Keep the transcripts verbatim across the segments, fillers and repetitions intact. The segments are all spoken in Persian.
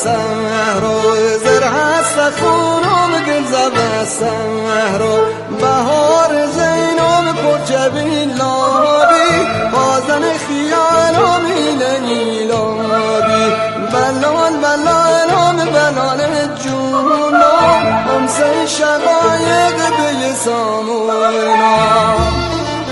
سهرو زر هست خونم دل زب سهرو بهار زینم پرچبی لابی بازن خیالم اینی لابی بلال بلالم بلال جونم همسه شقایق به سامونم.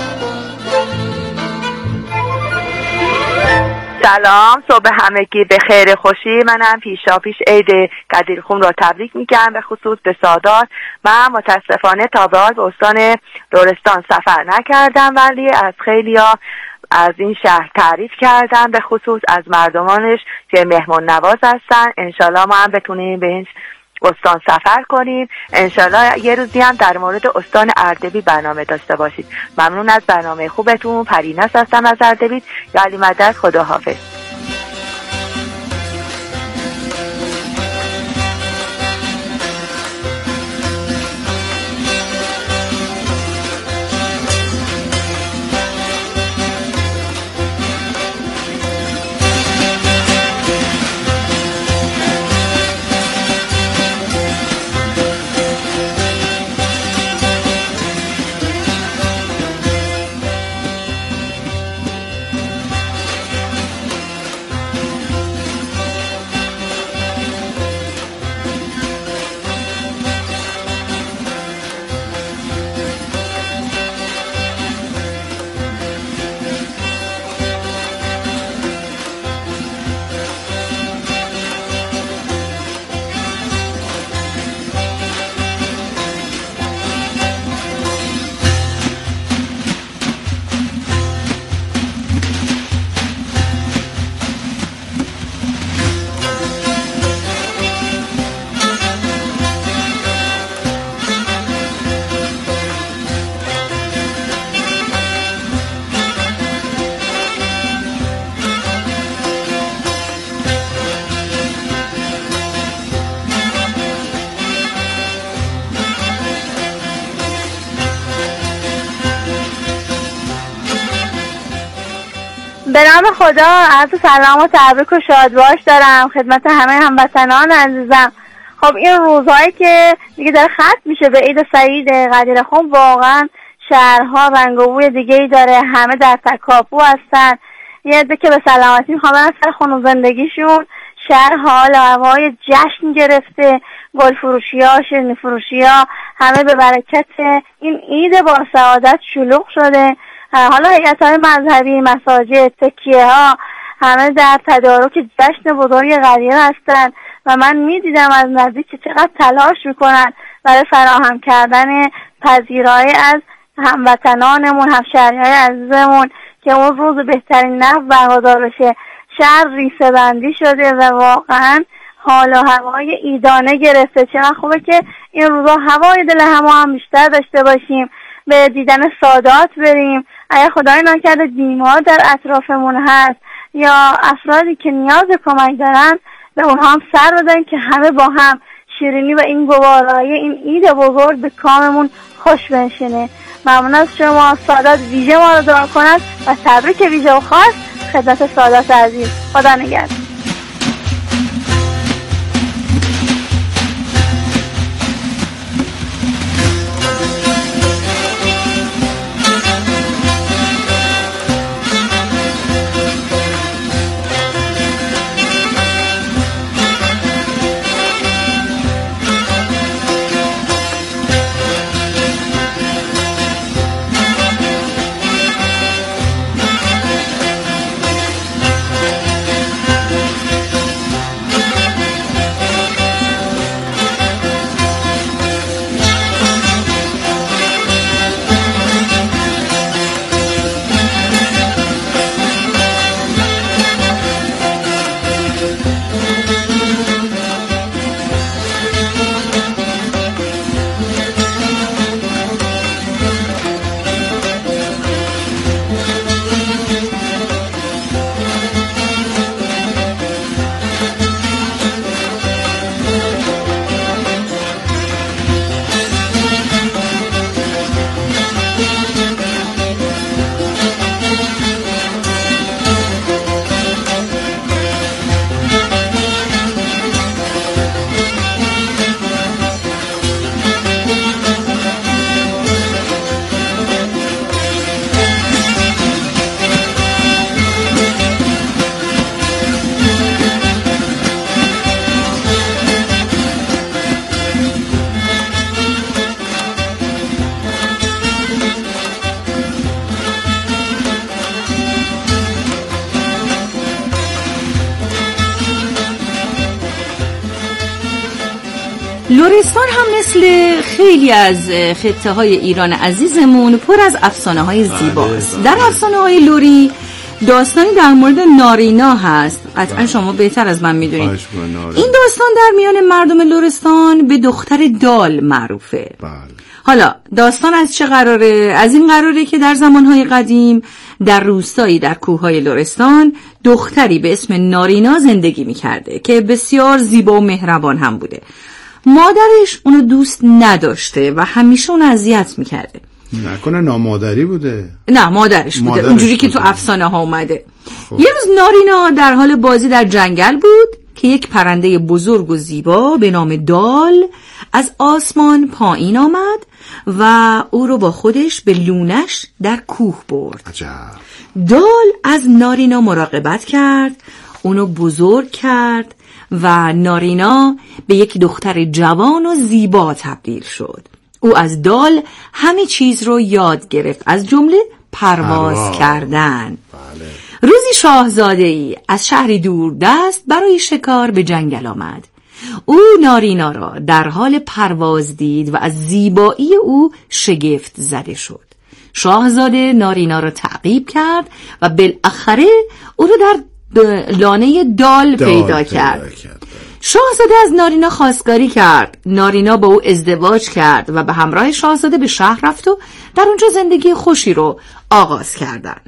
سلام، صبح همگی به خیر خوشی. منم پیشا پیش عید قدیرخون را تبریک میگم، به خصوص به سادات. من متاسفانه تا به حال به استان لرستان سفر نکردم، ولی از خیلیا از این شهر تعریف کردم، به خصوص از مردمانش که مهمان نواز هستن. انشالله ما هم بتونیم به این استان سفر کنیم. انشالله یه روزی هم در مورد استان اردبیل برنامه داشته باشید. ممنون از برنامه خوبتون. پریناز هستم از اردبیل. علی مدد، خداحافظ. به نام خدا، عرض سلام و تبریک و شادباش دارم خدمت همه هموطنان عزیزم. خب این روزهایی که دیگه داره ختم میشه به عید سعید قدیرخون، واقعا شهرها رنگ و بوی دیگه ای داره، همه در تکاپو هستن. یه عده که به سلامتی میخوام برن سر خونه زندگیشون، شهر حال و هوای جشن گرفته، گل فروشی ها، شیرینی فروشی ها، همه به برکت این عید با سعادت شلوغ شده. حالا هیئت‌های مذهبی، مساجد، تکیه ها همه در تدارک جشن بزرگ قدیر هستن و من میدیدم از نزدیک که چقدر تلاش میکنن برای فراهم کردن پذیرایی از هموطنانمون، همشهری‌های عزیزمون که اون روز بهترین نحو برگزار بشه. شهر ریسه بندی شده و واقعا حال و هوای ایدانه گرفته. چقدر خوبه که این روزا هوای دل همه هم بیشتر داشته باشیم، به دیدن سادات بریم. اگر خدای نکرده بیمار در اطرافمون هست یا افرادی که نیاز کمک دارن، به اونها هم سر بدن که همه با هم شیرینی و این گوارای این عید بزرگ به کاممون خوش بنشینه. ممنون از شما. سادات ویژه ما رو دعا کند و تبریک ویژه و خاص خدمت سادات عزیز. خدا نگهدار. لرستان هم مثل خیلی از خطه های ایران عزیزمون پر از افسانه های زیباست. در افسانه های لری داستانی در مورد نارینا هست. قطعا شما بهتر از من میدونید. این داستان در میان مردم لرستان به دختر دال معروفه. بله. حالا داستان از چه قراره؟ از این قراره که در زمانهای قدیم در روستایی در کوههای لرستان دختری به اسم نارینا زندگی میکرده که بسیار زیبا و مهربان هم بوده. مادرش اونو دوست نداشته و همیشه اونو اذیت میکرده. نکنه نامادری بوده؟ نه مادرش بوده، مادرش اونجوری بوده. که تو افسانه ها اومده. خب. یه روز نارینا در حال بازی در جنگل بود که یک پرنده بزرگ و زیبا به نام دال از آسمان پایین آمد و او رو با خودش به لونش در کوه برد. عجب. دال از نارینا مراقبت کرد، اونو بزرگ کرد و نارینا به یک دختر جوان و زیبا تبدیل شد. او از دال همه چیز رو یاد گرفت، از جمله پرواز پرواز کردن. بله. روزی شاهزاده‌ای از شهری دوردست برای شکار به جنگل آمد. او نارینا را در حال پرواز دید و از زیبایی او شگفت زده شد. شاهزاده نارینا را تعقیب کرد و بالاخره او را در لانه دال, دال پیدا کرد. پیدا کرد. شاهزاده از نارینا خواستگاری کرد. نارینا با او ازدواج کرد و به همراه شاهزاده به شهر رفت و در اونجا زندگی خوشی رو آغاز کردن.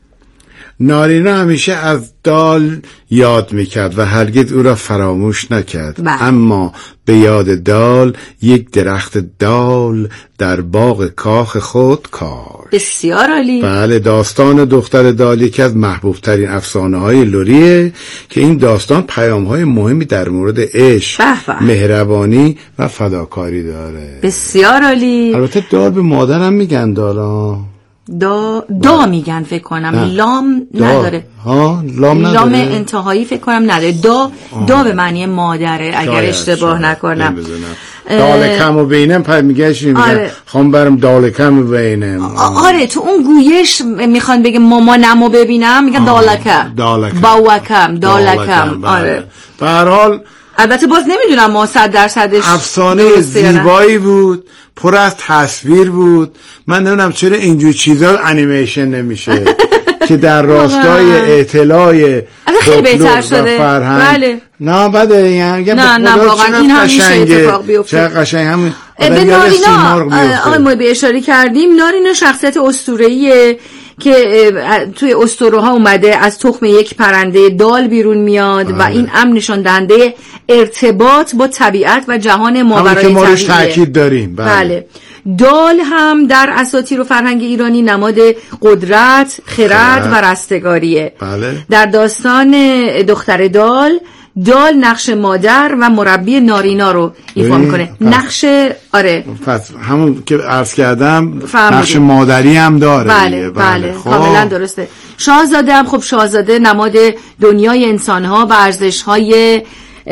نارینا همیشه از دال یاد میکرد و هرگز او را فراموش نکرد. بله. اما به یاد دال یک درخت دال در باغ کاخ خود کاشت. بسیار عالی. بله، داستان دختر دال یکی از محبوب ترین افسانه های لریه که این داستان پیام های مهمی در مورد عشق، مهربانی و فداکاری داره. بسیار عالی. البته دال به مادرم میگن دالا دا دا میگن فکر کنم. نه. لام دا. نداره. ها لام نداره. لام انتهایی فکر کنم نداره. دا آه. دا به معنی مادره اگر شاید اشتباه شاید. نکنم. دالکم و بینم پای میگه چی میگن؟ آره. خواهم برم دالکم و بینم. آره تو اون گویش میخوان بگه مامانمو ببینم میگن دالکم. دالکم. باوکم دالکم. آره. به هر حال البته باز نمیدونم ما صد درصدش افسانه زیبایی بود، پر از تصویر بود. من نمیدونم چرا اینجور چیزا انیمیشن نمیشه که در راستای اطلاع خیلی بهتر شده. بله. نه بده یعنی نه نه واقعا این هم میشه اتفاق بیفته. چه قشنگ همین. به نارینا آقای ما به اشاره کردیم. نارینا شخصیت اسطوره‌ایه که توی اسطوره ها اومده از تخم یک پرنده دال بیرون میاد. بله. و این هم نشان دهنده ارتباط با طبیعت و جهان ماورای طبیعیه. همون که ما روش تاکید داریم. بله. بله. دال هم در اساطیر و فرهنگ ایرانی نماد قدرت، خرد و رستگاریه. بله. در داستان دختر دال، دال نقش مادر و مربی نارینا رو ایفا میکنه. نقش آره پس همون که عرض کردم نقش مادری هم داره. بله بله کاملا درسته. شاهزاده هم خب شاهزاده نماد دنیای انسانها و ارزش‌های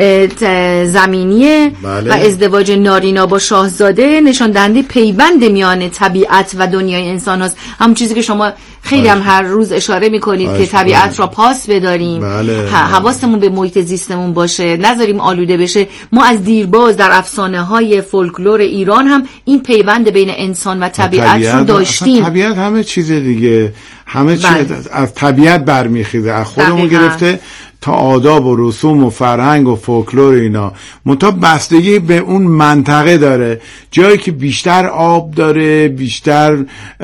زمینیه. بله. و ازدواج نارینا با شاهزاده نشان دهنده پیوند میان طبیعت و دنیای انسان هست. همون چیزی که شما خیلی هم هر روز اشاره میکنید که طبیعت را پاس بداریم. بله. حواسمون به محیط زیستمون باشه، نذاریم آلوده بشه. ما از دیرباز در افسانه های فولکلور ایران هم این پیوند بین انسان و طبیعت, طبیعت رو داشتیم. طبیعت همه چیز دیگه، همه چیز بله. از طبیعت برمیخیزه، از خودمون گرفته تا آداب و رسوم و فرهنگ و فولکلور اینا. منتها بستگی به اون منطقه داره. جایی که بیشتر آب داره، بیشتر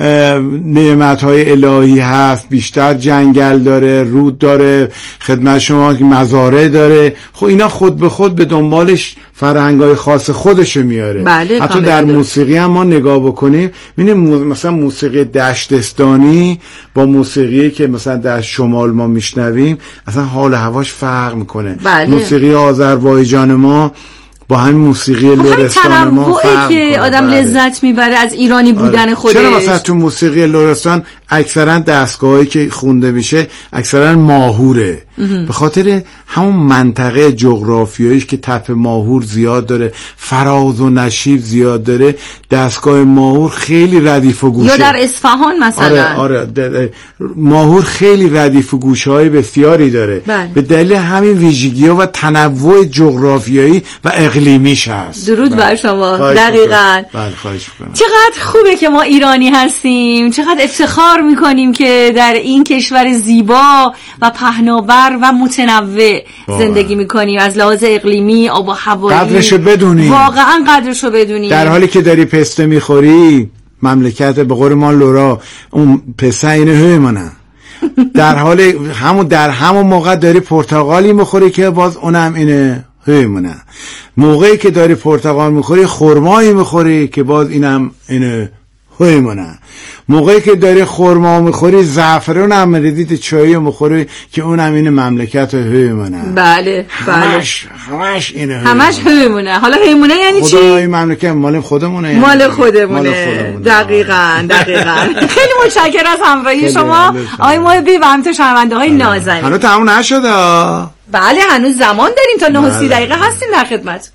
نعمت‌های الهی هست، بیشتر جنگل داره، رود داره، خدمت شما که مزارع داره، خب اینا خود به خود به دنبالش فرهنگ‌های خاص خودشو میاره. بله، حتی در موسیقی هم ما نگاه بکنیم می‌بینیم مثلا موسیقی دشتستانی با موسیقی که مثلا در شمال ما میشنویم اصلا حال هواش فرق میکنه. بله. موسیقی آذربایجان ما با همین موسیقی لرستان ما فرق که کنه. آدم بله. لذت میبره از ایرانی بودن آره. خودش. چرا مثلا تو موسیقی لرستان اکثرا دستگاهایی که خونده میشه اکثرا ماهوره؟ به خاطر همون منطقه جغرافیاییش که تپه ماهور زیاد داره، فراز و نشیب زیاد داره، دستگاه ماهور خیلی ردیف و گوشه. یا در اصفهان مثلا آره آره ماهور خیلی ردیف و گوشه‌های بسیاری داره. بله. به دلیل همین ویژگی‌ها و تنوع جغرافیایی و اقلیمیش هست. درود بر شما. دقیقاً. بله خواهش می‌کنم. چقدر خوبه که ما ایرانی هستیم، چقدر افتخار میکنیم که در این کشور زیبا و پهناور و متنوع زندگی میکنیم. از لحاظ اقلیمی، آب و هوایی قدرشو بدونیم، واقعاً قدرشو بدونیم. در حالی که داری پسته میخوری، مملکت به قول ما لورا، اون پسته اینه هیمونه، در حال همون در همون موقع داری پرتقالی میخوری که باز اونم اینه هیمونه، موقعی که داری پرتقال میخوری خرمایی میخوری که باز اینم اینه هیمونه، موقعی که داری خرما میخوری زعفران هم ردیت چایی میخوری که اونم اینه مملکت هیمونه. بله بله همش همش اینه همش هیمونه. حالا هیمونه یعنی چی؟ خدا این مملکت مال خودمونه، یعنی مال خودمونه. مال خودمونه. دقیقاً دقیقاً. خیلی متشکرم از همراهی شما آقای محبی و همینطور شنونده های نازنین. هنوز تموم نشده. بله هنوز زمان داریم تا نه و سی دقیقه هستیم در خدمت.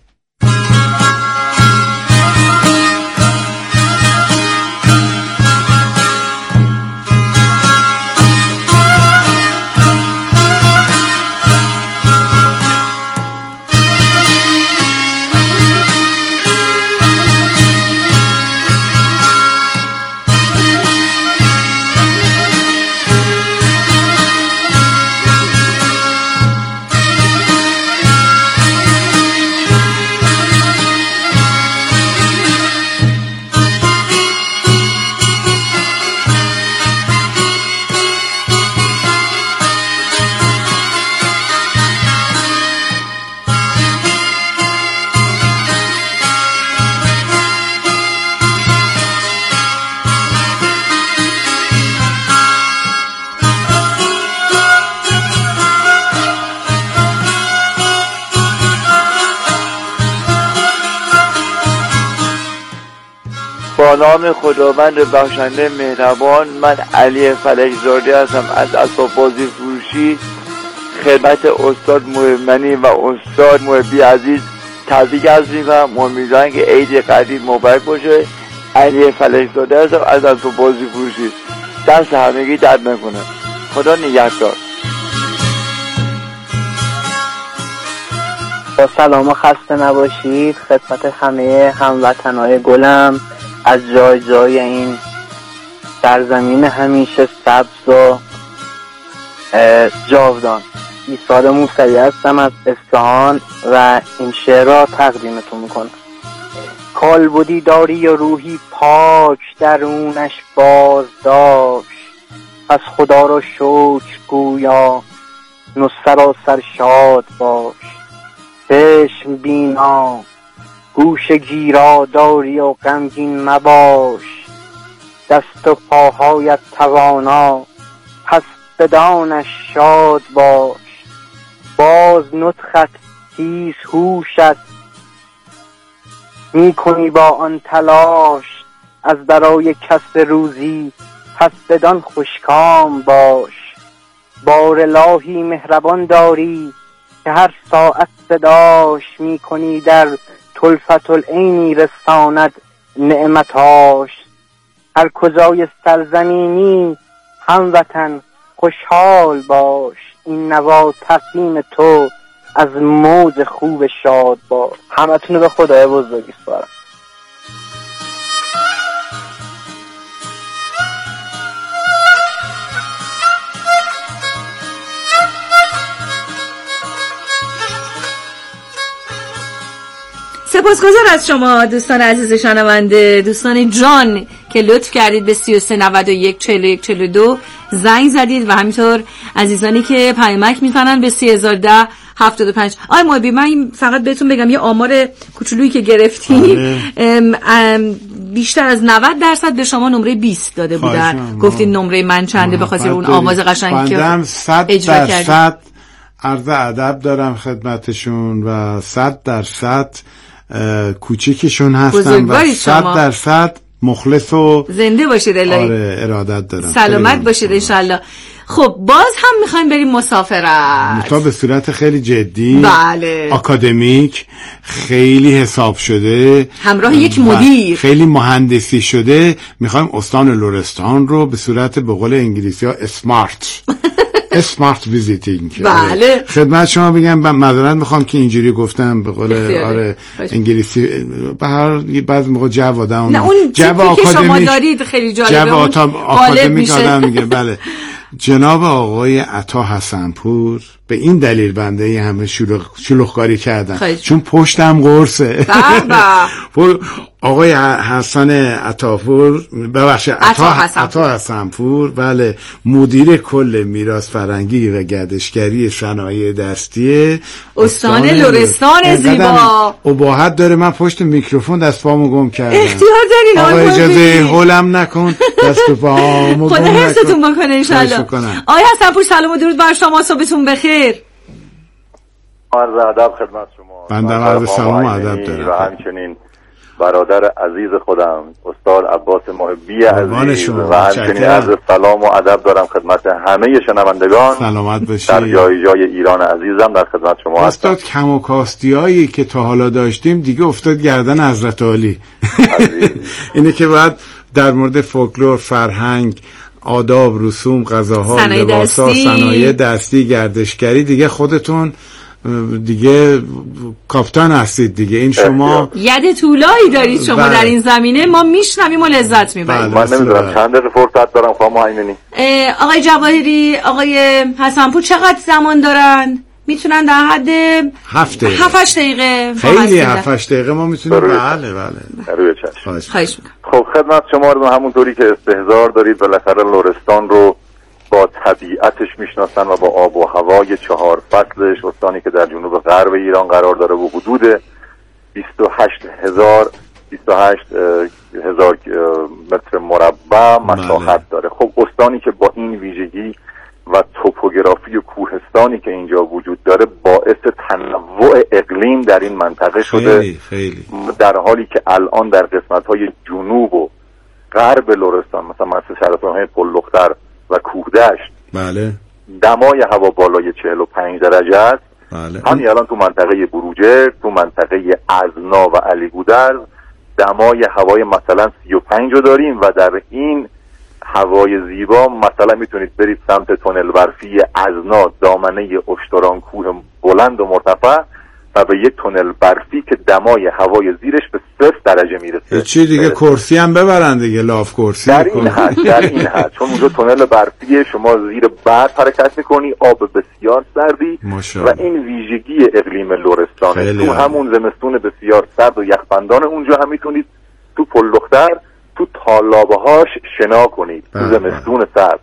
با نام خداوند بخشنده مهربان، من علی فلک‌زاده هستم از اسباب بازی فروشی. خدمت استاد محمدی و استاد محبی عزیز تبریک عرض می‌کنم. امیدوارم که عید قدیر مبارک باشه. علی فلک‌زاده هستم از اسباب بازی فروشی. دست همگی درد نکنه. خدا نگهدار. با سلام و خسته نباشید خدمت همه هموطنهای گلم از جای جای این سرزمین همیشه سبز و جاودان. ایثار موسوی هستم از اصفهان و این شعر را تقدیمتون میکنم. کالبدی داری و روحی پاک درونش باز داشت، پس خدا را شکر گویا نو سراسر شاد باش. چشم بینا گوش گیرا داری و غمگین مباش، دست و پاهایت توانا پس بدانش شاد باش. باز نطخت تیز هوشت میکنی با آن تلاش، از برای کسب روزی پس بدان خوشکام باش. بار الهی مهربان داری که هر ساعت صداش میکنی، در طلفت العینی رساند نعمتاش. هر کجای سرزمینی هموطن خوشحال باش، این نوا تقدیم تو از موج خوب شاد باش. همتون به خدای بزرگی سپارم. سپاسگزار از شما دوستان عزیز شنونده، دوستان جان که لطف کردید به سی و سه نود و یک چهل و یک چهل و دو زنگ زدید و همینطور عزیزانی که پیامک میزنن به سی هزار و ده هفتاد و پنج. آی محبی من فقط بهتون بگم یه آمار کوچولویی که گرفتیم بیشتر از نود درصد به شما نمره بیست داده بودن. گفتین نمره من چنده به خاطر اون آواز قشنگی که اجرا کردید. عرض ادب دارم خدمتشون و صد درصد کوچیکشون هستم و صد درصد مخلص و زنده باشید الهی. آره ارادت دارم. سلامت باشید انشالله. خب باز هم میخوایم بریم مسافرت، تا به صورت خیلی جدی، بله، آکادمیک، خیلی حساب شده، همراه یک مدیر، خیلی مهندسی شده. میخوایم استان لرستان رو به صورت به قول انگلیسی ها اسمارت اسمارت ویزیتینگ. بله. خدمت شما بگم معذرت میخوام که اینجوری گفتم به قول آره انگلیسی به هر بعضی موقع جو آدم نه اون جو آکادمیک دارید خیلی جالبه، جو آکادمیک آدم میگه. بله. جناب آقای عطا حسنپور به این دلیل بنده ای همه شلوغ شلوغکاری کردن خیلی. چون پشتم قرصه. بابا آقای حسن عطاپور ببخشید عطا عطا حسنپور بله مدیر کل میراث فرهنگی و گردشگری صنایع دستی استان لرستان زیبا. اباحت داره من پشت میکروفون دست پامو گم کردم. اختیار دارین آقا اجازه هولم نکن دست پامو گم نکن. خدا حفظتون بکنه ان شاء الله. آقای حسنپور سلام و درود بر شما، صبحتون بخیر. عرض ادب خدمت شما. بنده عرض سلام و ادب دارم. و همچنین برادر عزیز خودم استاد عباس محبی عزیز و همچنین عرض سلام و ادب دارم خدمت همه شنوندگان. سلامت باشید. در جای جای ایران عزیزم در خدمت شما هستم. استاد کم و کاستیایی که تا حالا داشتیم دیگه افتاد گردن حضرت علی. اینه که بعد در مورد فولکلور، فرهنگ، آداب، رسوم، غذاها، لباسا، صنایع دستی، گردشگری دیگه خودتون دیگه کاپیتان هستید دیگه. این شما ید طولایی دارید شما بله. در این زمینه ما میشنویم و لذت میبریم. من نمیدونم چند دقیقه فرصت دارم خواهم آینونی. آقای جواهری، آقای حسنپور چقدر زمان دارن؟ میتونن در حد هفت دقیقه هفت دقیقه خیلی هفت دقیقه ما میتونیم. بله بله روی چشم. خواهش میکنم. خب خدمت شما رو همونطوری که استحضار دارید بالاخره لرستان رو با طبیعتش میشناسن و با آب و هوای چهار فصلش، استانی که در جنوب غرب ایران قرار داره و حدود بیست و هشت هزار بیست و هشت هزار متر مربع مساحت داره. خب استانی که با این ویژگی و توپوگرافی و کوهستانی که اینجا وجود داره باعث تنوع اقلیم در این منطقه شده. خیلی خیلی. در حالی که الان در قسمت‌های جنوب و غرب لرستان مثلا مثل شهرستان‌های پلختر و کوهدشت بله دمای هوا بالای چهل و پنج درجه است. بله. همین الان تو منطقه بروجرد، تو منطقه ازنا و علیگودرز دمای هوای مثلا سی و پنج رو داریم و در این هوای زیبا مثلا میتونید برید سمت تونل برفی ازنا، دامنه اشتران کوه بلند و مرتفع و به یک تونل برفی که دمای هوای زیرش به صفر درجه میرسه. چی دیگه برسه. کرسی هم ببرن دیگه، لاف کرسی در این حد در این حد چون اونجا تونل برفی شما زیر برف حرکت میکنی، آب بسیار سردی و این ویژگی اقلیم لرستانه. تو همون زمستون بسیار سرد و یخبندان اونجا هم میتونید تو پلختر تو تالابه هاش شنا کنید تو زمستون سرد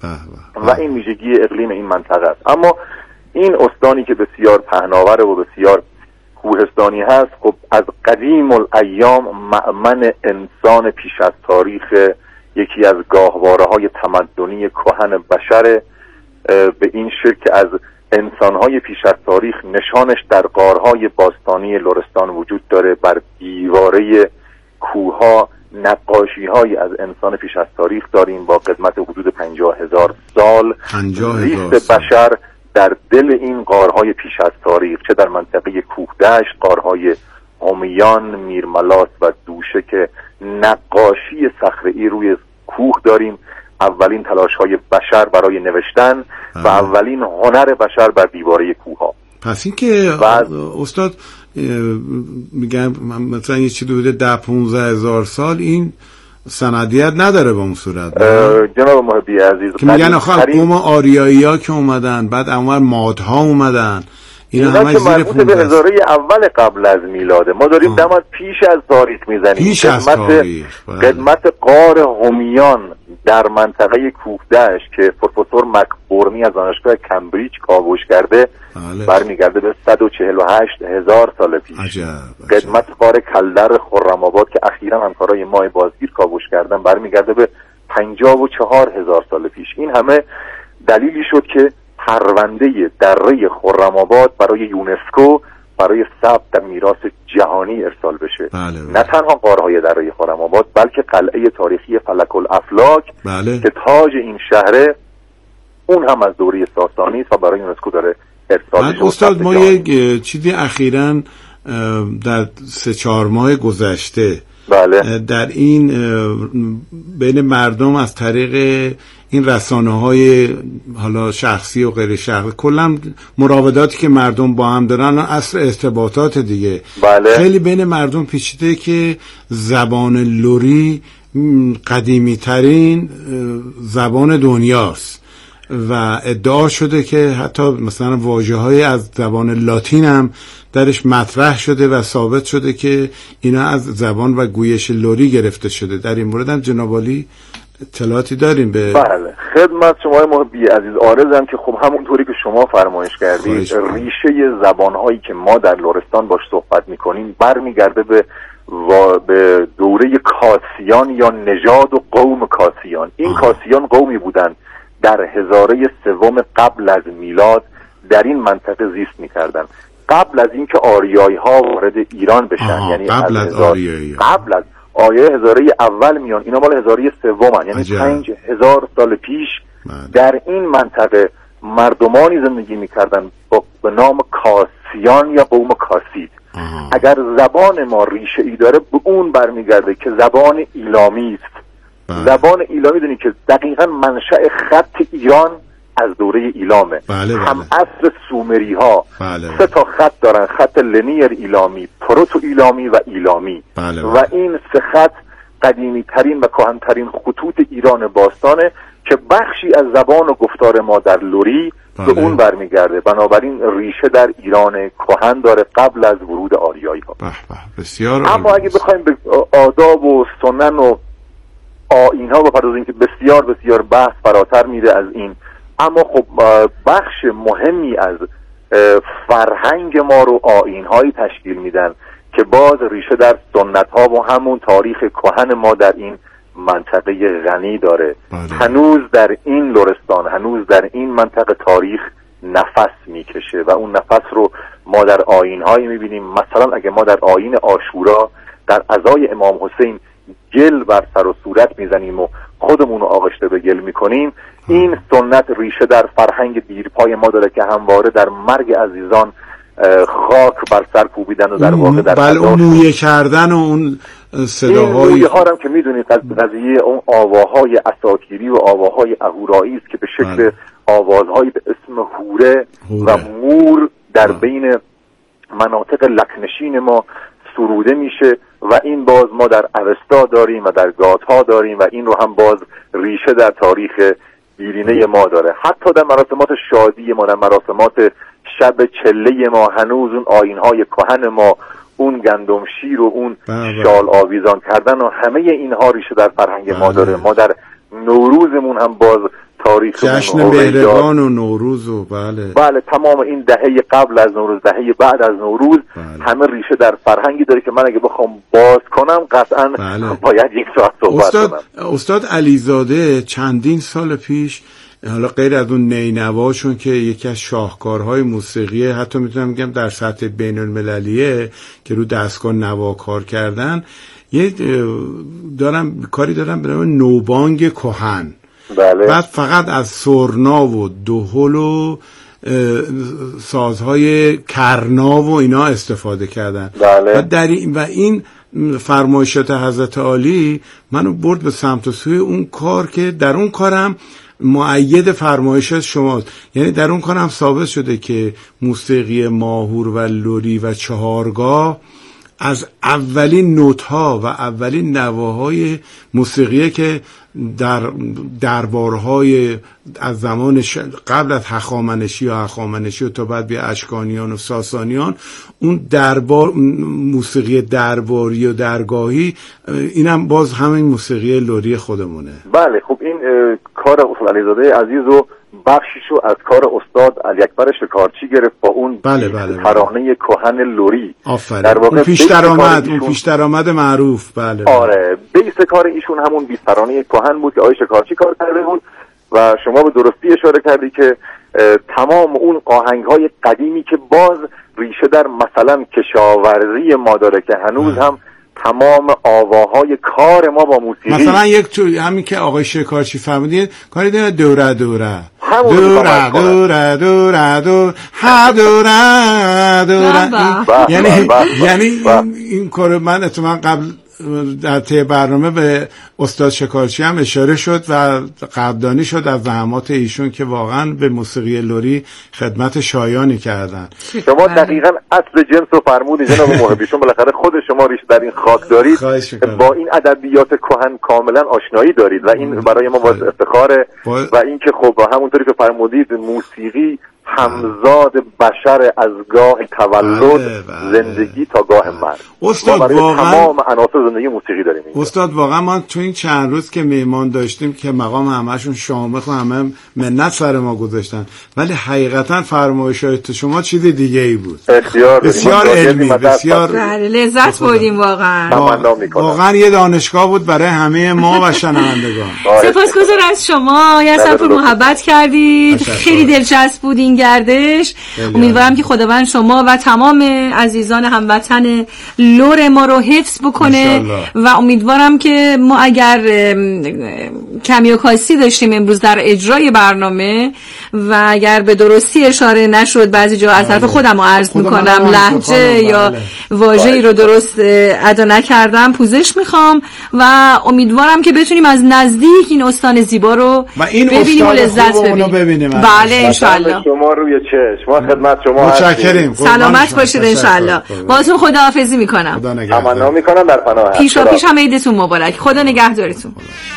و این ویژگی اقلیم این منطقه است. اما این استانی که بسیار پهناور و بسیار کوهستانی هست، خب از قدیم الایام مأمن انسان پیش از تاریخ، یکی از گاهواره های تمدنی کهن بشر، به این شکل که از انسانهای پیش از تاریخ نشانش در غارهای باستانی لرستان وجود داره. بر دیواره کوهها نقاشی های از انسان پیش از تاریخ داریم با قدمت حدود پنجاه هزار سال. زیست بشر در دل این غارهای پیش از تاریخ، چه در منطقه کوهدشت، غارهای همیان، میرملاس و دوشه که نقاشی صخره‌ای روی کوه داریم. اولین تلاش های بشر برای نوشتن و اولین هنر بشر بر دیواره کوه ها. پس این که استاد میگم مثلا یه چیزی حدود ده پونزده هزار سال این سندیت نداره به اون صورت. جناب محبی عزیز که میگن آخه قوم آریایی ها که اومدن بعد اونور مادها اومدن، اینا همه زیر پونزده به هزاره اول قبل از میلاده. ما داریم دم از پیش از تاریخ میزنیم. پیش از تاریخ قدمت غار همیان در منطقه کوهدشت که پروفسور مکبرمی از دانشگاه کمبریج کاوش کرده برمیگرده به صد و چهل و هشت هزار سال پیش. عجب، قدمت غار کلدر خرم‌آباد که اخیراً همکارای ما بازگیر کاوش کردن برمیگرده به پنجاه و چهار هزار سال پیش. این همه دلیلی شد که پرونده دره خرم‌آباد برای یونسکو برای ثبت در میراث جهانی ارسال بشه. بله بله. نه تنها غارهای دره خرم‌آباد بلکه قلعه تاریخی فلک الافلاک بله. که تاج این شهره، اون هم از دوره ساسانی است و برای یونسکو داره ارسال میشه. استاد ما یک چیزی اخیراً در سه چهار ماه گذشته بله. در این بین مردم از طریق این رسانه‌های حالا شخصی و غیر شخصی، کلا مراوداتی که مردم با هم دارن اصل ارتباطات دیگه. بله. خیلی بین مردم پیچیده که زبان لری قدیمی ترین زبان دنیاست و ادعا شده که حتی مثلا واژه‌های از زبان لاتین هم درش مطرح شده و ثابت شده که اینا از زبان و گویش لری گرفته شده. در این مورد هم جناب عالی اطلاعاتی داریم؟ به بله، خدمت شما محبی عزیز عارضم که خب همونطوری که شما فرمایش کردید ریشه زبان‌هایی که ما در لرستان باش صحبت می‌کنیم برمیگرده به و به دوره کاسیان یا نژاد و قوم کاسیان. این آه. کاسیان قومی بودند در هزاره سوم قبل از میلاد در این منطقه زیست می‌کردند، قبل از اینکه آریایی ها وارد ایران بشن. یعنی قبل از, از آریایی قبل از آیه هزاره اول میان، اینا مال هزاره سومن، یعنی پنج هزار سال پیش من. در این منطقه مردمانی زندگی میکردن با به نام کاسیان یا قوم کاسید. آه. اگر زبان ما ریشه ای داره به اون برمیگرده که زبان ایلامی است. بله. زبان ایلامی دونی که دقیقا منشأ خط ایران از دوره ایلامه. بله بله. هم اصل سومری ها بله بله. سه تا خط دارن، خط لنیر ایلامی، پروتو ایلامی و ایلامی. بله بله. و این سه خط قدیمی ترین و کهن ترین خطوط ایران باستانه که بخشی از زبان و گفتار ما در لری بله. به اون برمیگرده. بنابراین ریشه در ایران کهن داره قبل از ورود آریایی ها. به به بسیار. اما اگه بخوایم به آداب و سنن و آیین ها بپردازیم که بسیار بسیار بحث فراتر میره از این، اما خب بخش مهمی از فرهنگ ما رو آیین هایی تشکیل میدن که باز ریشه در سنت ها و همون تاریخ کهن ما در این منطقه غنی داره. بله. هنوز در این لرستان، هنوز در این منطقه تاریخ نفس میکشه و اون نفس رو ما در آیین هایی میبینیم. مثلا اگه ما در آیین عاشورا در عزای امام حسین گل بر سر و صورت میزنیم و خودمون رو آغشته به گل میکنیم، این سنت ریشه در فرهنگ دیرپای ما داره که همواره در مرگ عزیزان خاک بر سر کوبیدن و در واقع در بله اون مویه کردن و اون صداهای این مویه ها هم که میدونید قضیه اون آواهای اساطیری و آواهای اهورایی است که به شکل بله. آوازهایی به اسم هوره, هوره. و مور در بله. بین مناطق لکنشین ما سروده میشه و این باز ما در اوستا داریم و در گاتها داریم و این رو هم باز ریشه در تاریخ دیرینه ما داره. حتی در مراسمات شادی ما، در مراسمات شب چله ما، هنوز اون آیین‌های کهن ما، اون گندم شیر و اون بله. شال آویزان کردن و همه اینها ریشه در فرهنگ بله. ما داره. ما در نوروزمون هم باز تاریخ جشن مهرگان و نوروز و بله بله تمام این دهه قبل از نوروز، دهه بعد از نوروز بله. همه ریشه در فرهنگی داره که من اگه بخوام باز کنم قطعا بله. باید یک ساعت صحبت استاد، کنم. استاد علیزاده چندین سال پیش، حالا غیر از اون نینواشون که یکی از شاهکارهای موسیقی حتی میتونم بگم در سطح بین المللیه که رو دستگاه نوا کار کردن، یه دارم کاری دارم به نام نوبانگ کهن. بله. بعد فقط از سرنا و دهل و سازهای کرنا و اینا استفاده کردن. بله. و در این و این فرمایشات حضرت عالی منو برد به سمت و سوی اون کار که در اون کارم مؤید فرمایشات شماست. یعنی در اون کارم ثابت شده که موسیقی ماهور و لری و چهارگاه از اولین نوت‌ها و اولین نواهای موسیقی که در دربارهای از زمان ش... قبل از هخامنشی و هخامنشی و تا بعد به اشکانیان و ساسانیان، اون دربار موسیقی درباری و درگاهی، اینم باز همین موسیقی لری خودمونه. بله خب این کار استاد علیزاده عزیز و بخشیشو از کار استاد علی اکبر شکارچی گرفت با اون بله بله ترانه کهن لری. آفرین. در واقع اون پیش درآمد اون پیش درآمد معروف. بله آره بیس کار ایشون همون بیست ترانه کهن بود که آقای شکارچی کار کرده بود و شما به درستی اشاره کردی که تمام اون آهنگ‌های قدیمی که باز ریشه در مثلا کشاورزی ما داره که هنوز هم تمام آواهای کار ما با موسیقی، مثلا یک تو همین که آقای شکارچی فرمودین کاری داره دوره دوره دوره دوره دوره دوره ها دوره دوره، یعنی یعنی این کار من اتفاقا قبل در طی برنامه به استاد شکارچی هم اشاره شد و قدردانی شد از زحمات ایشون که واقعا به موسیقی لری خدمت شایانی کردن. شما دقیقاً اصل جنس رو فرمودید جناب محبیشون. بالاخره خود شما ریش در این خاک دارید، با این ادبیات کهن کاملا آشنایی دارید و این برای ما باعث افتخاره و اینکه خب همونطوری که فرمودید موسیقی همزاد بشر از گاه تولد بله بله. زندگی تا گاه مرگ. استاد برای واقعا تمام عناصر زندگی موسیقی داریم اینجا. استاد واقعا ما تو این چند روز که میهمان داشتیم که مقام همشون شامخ و همه منت سر ما گذاشتن، ولی حقیقتا فرمایشات شما چیز دیگه ای بود. بسیار علمی، بسیار لذت بردیم واقعا. واقعا یه دانشگاه بود برای همه ما و شنوندگان. سپاسگزار از شما، یه سفر محبت کردید، خیلی دلچسب بود این گردش. امیدوارم که خداوند شما و تمام عزیزان هموطن لور ما رو حفظ بکنه و امیدوارم که ما اگر کمی و کاسی داشتیم امروز در اجرای برنامه و اگر به درستی اشاره نشد بعضی جا از طرف خودم رو عرض میکنم لهجه یا واژه‌ای رو درست ادا نکردم پوزش میخوام و امیدوارم که بتونیم از نزدیک این استان زیبا رو ببینیم و لذت ببینیم. بله انشالله. شما روی چشم، ما خدمت شما متشکریم. سلامت باشید انشالله. باهاتون خداحافظی میکنم. تمنا میکنم در پناه. پیشا پیش هم عیدتون مبارک. خدا نگهدارتون.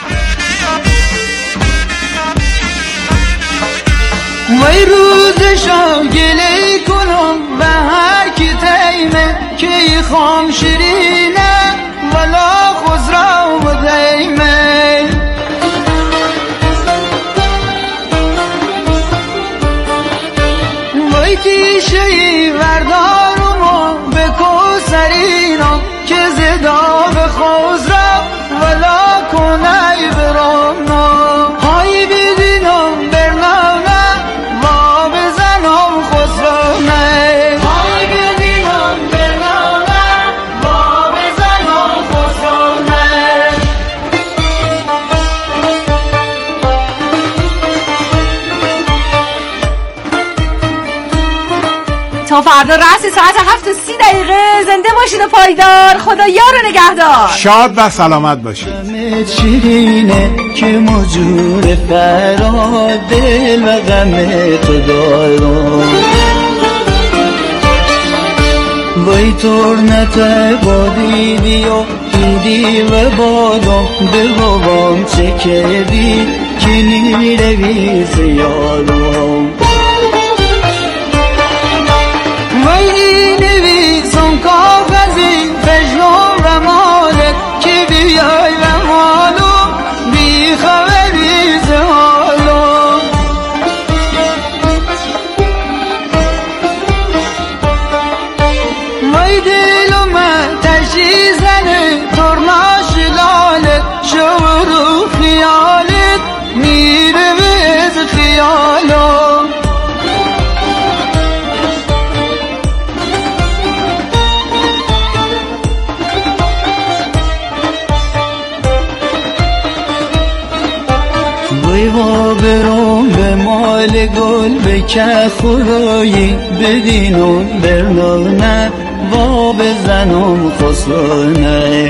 وای روزشو گله کنم و هر کی تیمه که خام شیرینه ولا خزرا و دیمه وای تیشهی وردارم به کوسرینم که زدا به خزرا ولا کنای برام های بیدینم برنامه و بزنم خسرانه های بیدینم برنامه و بزنم خسرانه. تا فردا رأس ساعت هفت و سی دقیقه زنده باشید و پایدار. خدا یار و نگهدار. شاد و سلامت باشید. شیرینه که مجور فراد دل و غم تو دارم وای تورنت بادی بیا ایدی و بادم به بابام چه کردی که نیروی زیادم وای نویسم کاغذی فجنم و مالت که بیای و مالم بی خبری زهالم وای دلم تشی زنه ترناش لالت شور و خیالت میره از خیالم وای وا برم به مال گل به که خدایی بدینم برنانه وا بزنم خسرانه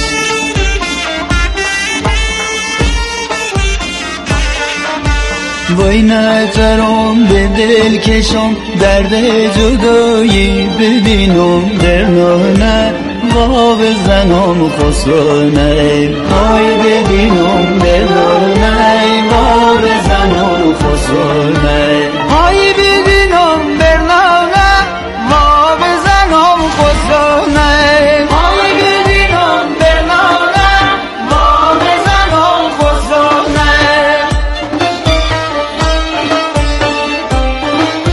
وای نترم به دل کشم درد جدایی ببینم برنانه وا بزنم خسرانه های ببینم برنانه وا بزنم خسرانه های